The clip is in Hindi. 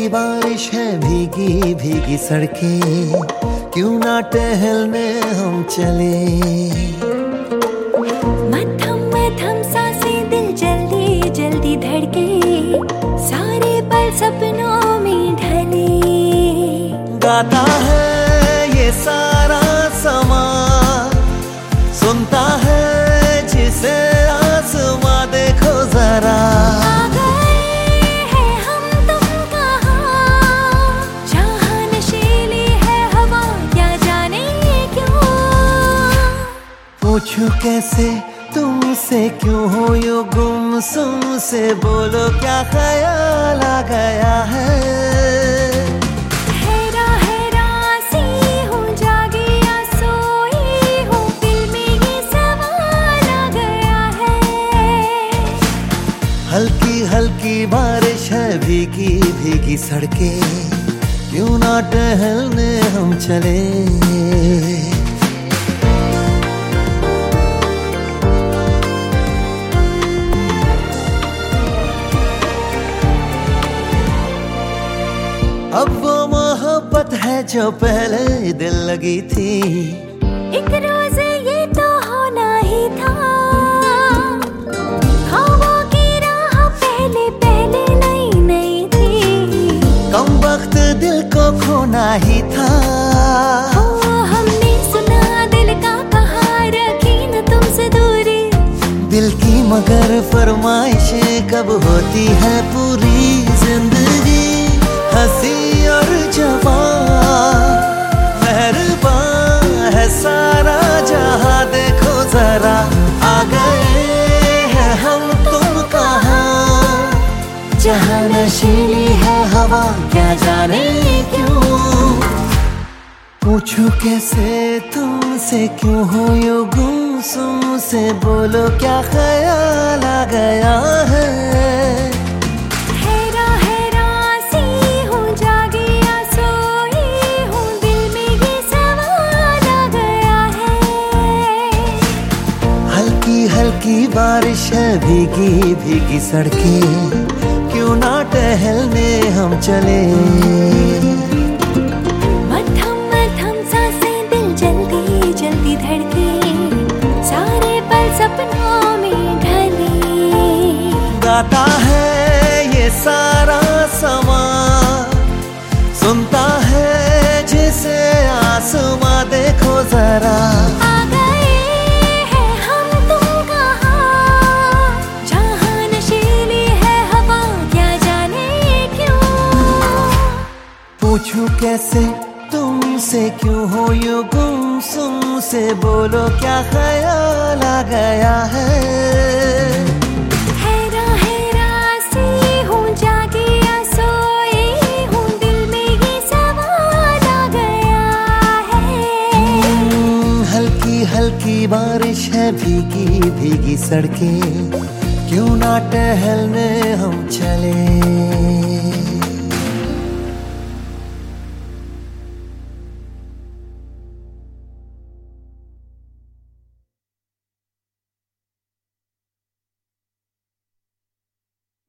बारिश है भीगी भीगी सड़कें, क्यों ना टहलने हम चले। मध्यम मध्यम सांसें दिल जल्दी जल्दी धड़के, सारे पल सपनों में ढले। गाता है ये सारा समा, सुनता है जिसे आसमां, देखो जरा। आ गए हैं हम तुम कहाँ, जहाँ नशीली है हवा, क्या जाने क्यों। पूछूं कैसे तुमसे, क्यों हो यूं गुमसुम से, बोलो क्या ख्याल आ गया है। हल्की हल्की बारिश है भीगी भीगी सड़कें, क्यों ना टहलने हम चले। अब वो मोहब्बत है जो पहले दिल लगी थी, एक रोज ये तो होना ही था। दिल को खोना ही था। हमने सुना दिल का कहा, रखी न तुमसे दूरी। दिल की मगर फरमाइशें कब होती है पूरी। जिंदगी हंसी और जवां, मेहरबान है सारा जहां, देखो जरा। आ गए हैं हम तुम कहाँ, जहाँ नशीली है हवा, क्या जाने क्यों। पूछूं कैसे तुमसे, क्यों हो यूं गुमसुम से, बोलो क्या ख्याल आ गया है। हैरा हैरा सी हूँ, जागी या सोई हूँ, दिल में ये सवाल आ गया है। हल्की हल्की बारिश है भीगी भीगी सड़कें, क्यों ना टहलने हम चले। मध्यम मध्यम सांसें दिल जल्दी जल्दी धड़के, सारे पल सपनों में ढले। गाता है ये सारा समा, सुनता है जिसे आसमां, देखो जरा। पूछूं कैसे तुमसे, क्यों हो यूं गुमसुम से, बोलो क्या ख्याल आ गया है। हैरा हैरा सी हूँ, जागी या सोई हूँ, दिल में ये सवाल आ गया है। हल्की हल्की बारिश है भीगी भीगी सड़कें, क्यों ना टहलने हम चले।